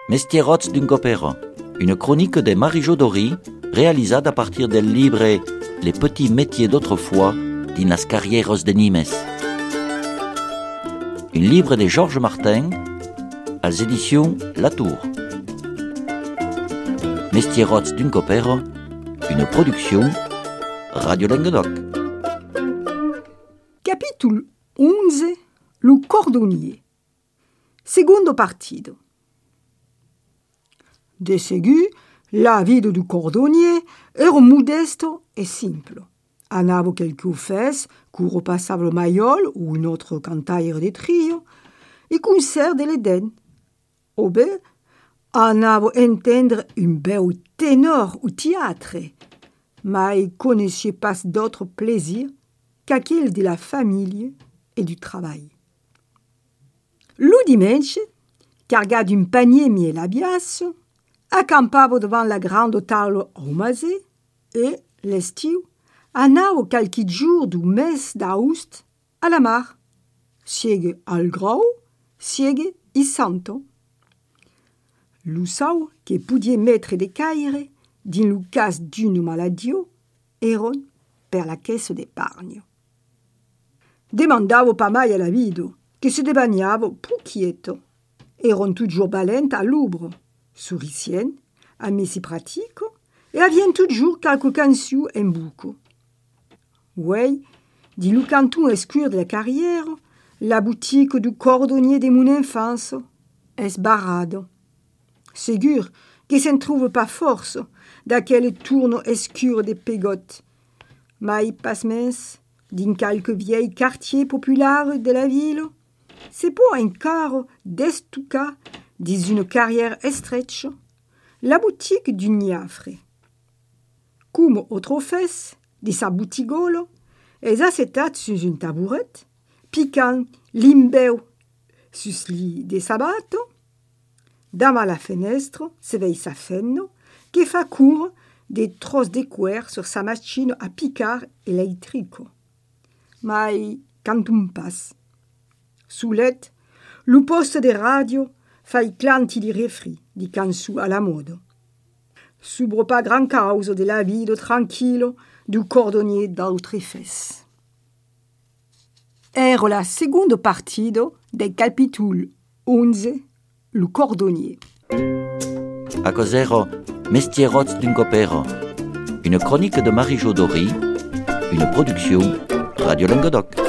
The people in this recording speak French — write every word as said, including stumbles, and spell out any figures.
Mestierots d'un copero, une chronique de Marie-Jo Dory, réalisée à partir del livre Les petits métiers d'autrefois d'Inas Carrieros de Nimes. Un livre de Georges Martin, aux éditions Latour. Mestierots d'un copero, une production Radio Languedoc. Capítulo onze, lo cordonier. Segundo partido. De seguir, la vida du cordonnier era modesto e simple. Anava quelques fesses, curo passava le maiol ou une autre cantaire de trio, e concert de l'Eden. O bé, anava entendre un bel ténor au théâtre, mais il connaissait pas d'autre plaisir qu'aquel de la famille et du travail. Le dimanche, carga d'un panier miel à biasse, accampava devant la grande table romasée et, l'estiu, anava quelques jours du mes d'août à la mar, siègue al grau, siègue i santo. Lo sau que podia mettre de caire, din le cas d'une maladie, eron per la caisse d'épargne. Demandavo pas mai a la vido, que se debagnava pouquieto. Eron toujours balent à l'oubre, souricienne, amici pratiques, et avien toujours quelques cançons en boucle. Oui, dit le canton escur de la carrière, la boutique du cordonnier de mon enfance est barrade. Ségur que ça ne trouve pas force d'aquel tourne escur des pégotes. Mais pasmens, dans quelques vieilles quartiers populaires de la ville, c'est pour un quart d'estuca, dans une carrière estreche, la boutique du niafre. Comme autre fesse, de sa boutigole, elles assetat sur une tabourette, piquant l'imbeu sur lit de sabato, dama à la fenêtre, se veille sa fenne, qui fa court des trosses de cuir sur sa machine à picar électrique. Mais quand on passe, soulette, le poste de radio fait clanti di refri di cançons à la mode. S'ouvre pas grand cause de la vie de tranquille du cordonnier d'autres fesses. Era la seconda partida del capítulo onze, le cordonnier. A cosero Mestierots d'un copero, une chronique de Marie-Jo Dory, une production Radio Languedoc.